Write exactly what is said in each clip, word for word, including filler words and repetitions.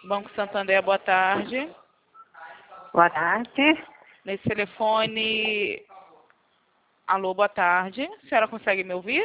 Banco Santander, boa tarde. Boa tarde. Nesse telefone... Alô, boa tarde. A senhora consegue me ouvir?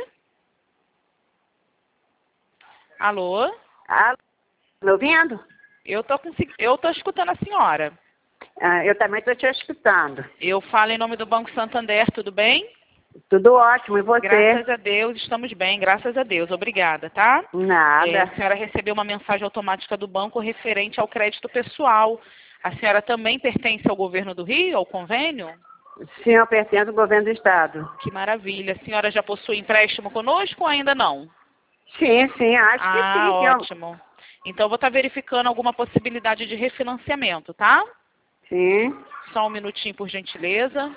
Alô? Alô, me ouvindo? Eu tô, consegui... eu tô escutando a senhora. Ah, eu também estou te escutando. Eu falo em nome do Banco Santander, tudo bem? Tudo ótimo, e você? Graças a Deus, estamos bem, graças a Deus. Obrigada, tá? Nada. É, a senhora recebeu uma mensagem automática do banco referente ao crédito pessoal. A senhora também pertence ao governo do Rio, ao convênio? Sim, eu pertenço ao governo do estado. Que maravilha. A senhora já possui empréstimo conosco ou ainda não? Sim, sim, acho ah, que sim. ótimo. Então, vou estar verificando alguma possibilidade de refinanciamento, tá? Sim. Só um minutinho, por gentileza.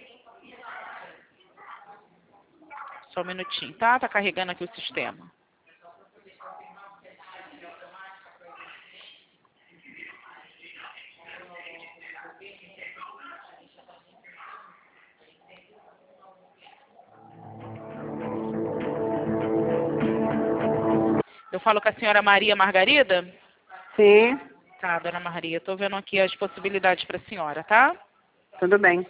Só um minutinho, tá? Tá carregando aqui o sistema. Eu falo com a senhora Maria Margarida? Sim. Tá, dona Maria, tô vendo aqui as possibilidades para a senhora, tá? Tudo bem.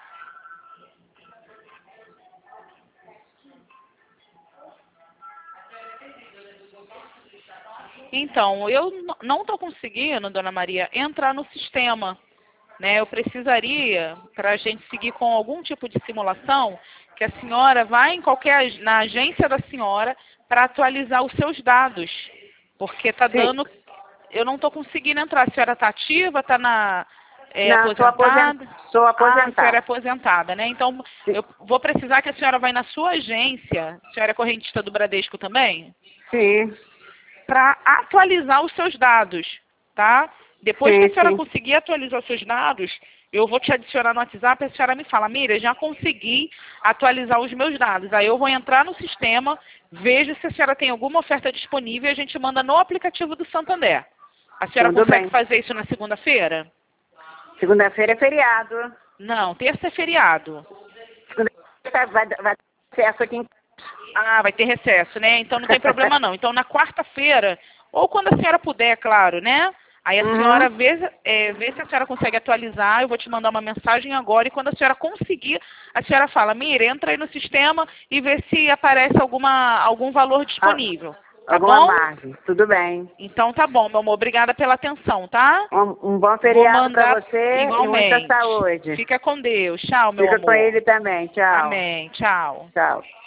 Então, eu n- não estou conseguindo, dona Maria, entrar no sistema, né? Eu precisaria, para a gente seguir com algum tipo de simulação, que a senhora vá em qualquer ag- na agência da senhora para atualizar os seus dados, porque está Sim. dando, eu não estou conseguindo entrar. A senhora está ativa, está na é, Não, sou aposentada? aposentada. Sou Ah, a senhora é aposentada. aposentada, né? Então, Sim. eu vou precisar que a senhora vá na sua agência. A senhora é correntista do Bradesco também? Sim. Para atualizar os seus dados, tá? Depois Sim, que a senhora sim. conseguir atualizar os seus dados, eu vou te adicionar no WhatsApp e a senhora me fala, Mira, já consegui atualizar os meus dados. Aí eu vou entrar no sistema, vejo se a senhora tem alguma oferta disponível e a gente manda no aplicativo do Santander. A senhora Tudo consegue bem. fazer isso na segunda-feira? Segunda-feira é feriado. Não, terça é feriado. Segunda-feira vai, vai ter acesso aqui em Ah, vai ter recesso, né? Então não tem problema não. Então na quarta-feira, ou quando a senhora puder, claro, né? Aí a Uhum. senhora vê, é, vê se a senhora consegue atualizar, eu vou te mandar uma mensagem agora, e quando a senhora conseguir, a senhora fala, Mira, entra aí no sistema e vê se aparece alguma, algum valor disponível. Tá Alguma bom? margem. Tudo bem. Então tá bom, meu amor. Obrigada pela atenção, tá? Um, um bom Vou feriado para mandar você e muita igualmente. saúde. Fica com Deus. Tchau, meu Fica com amor. ele também. Tchau. Amém. Tchau. Tchau.